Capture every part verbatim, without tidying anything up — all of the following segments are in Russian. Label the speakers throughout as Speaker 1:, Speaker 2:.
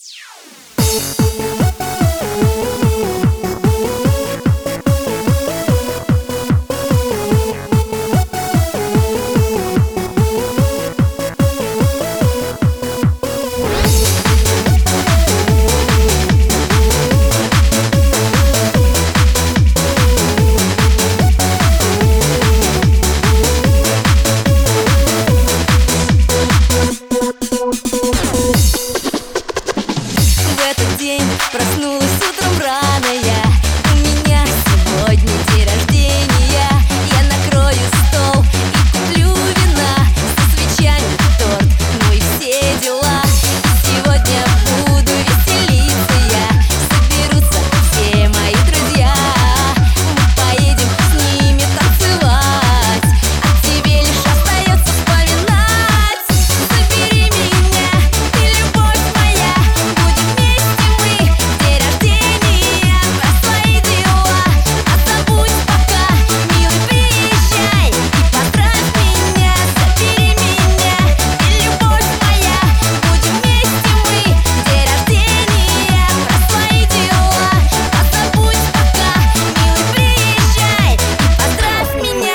Speaker 1: Проснулась утром рано я. У меня сегодня день рождения. Я накрою стол и куплю вина, со свечами торт, ну и все дела. Сегодня буду веселиться я. Соберутся все мои друзья. Мы поедем с ними танцевать, а тебе лишь остается вспоминать. Забери меня, ты любовь моя. Будем вместе мы. День рождения, про свои дела. А забудь пока, милый, приезжай и поздравь меня. Забери меня, ты любовь моя. Будем вместе мы. День рождения, про свои дела. А забудь пока, милый, приезжай и поздравь меня.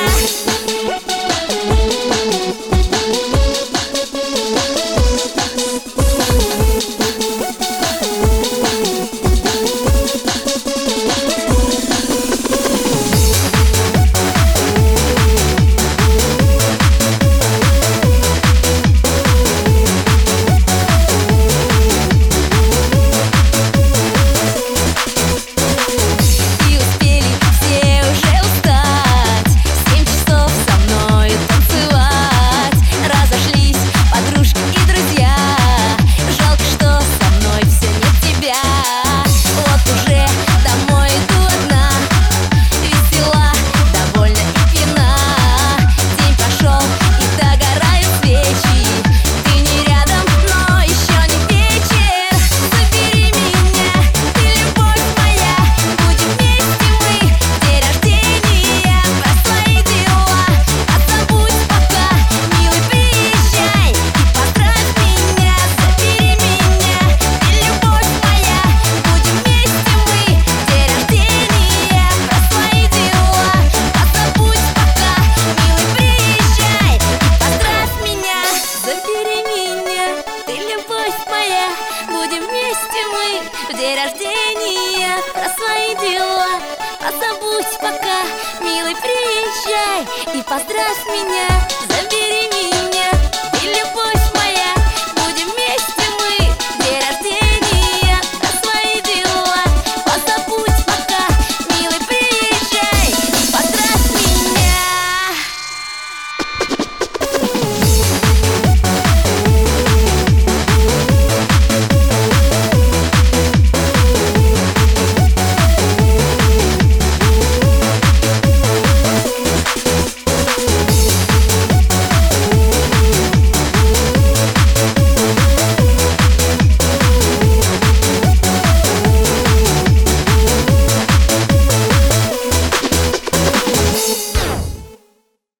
Speaker 1: И успели все уже устать, семь часов со мною танцевать. Разошлись подружки и друзья. Жалко, что со мной все нет тебя. Вот уже домой иду одна, весела, довольна и пьяна. День пошел и догорают свечи. Ты не рядом, но еще не вечер. Забери меня, ты любовь моя. Будем вместе мы. День рождения, про свои дела. А забудь пока, милый, приезжай и поздравь меня. Забери меня, ты любовь моя. Будем вместе мы. День рождения, про свои дела. А забудь пока, милый, приезжай и поздравь меня. Забери меня, ты любовь моя. Будем вместе мы. В день рождения, про свои дела. А забудь пока, милый, приезжай и поздравь меня.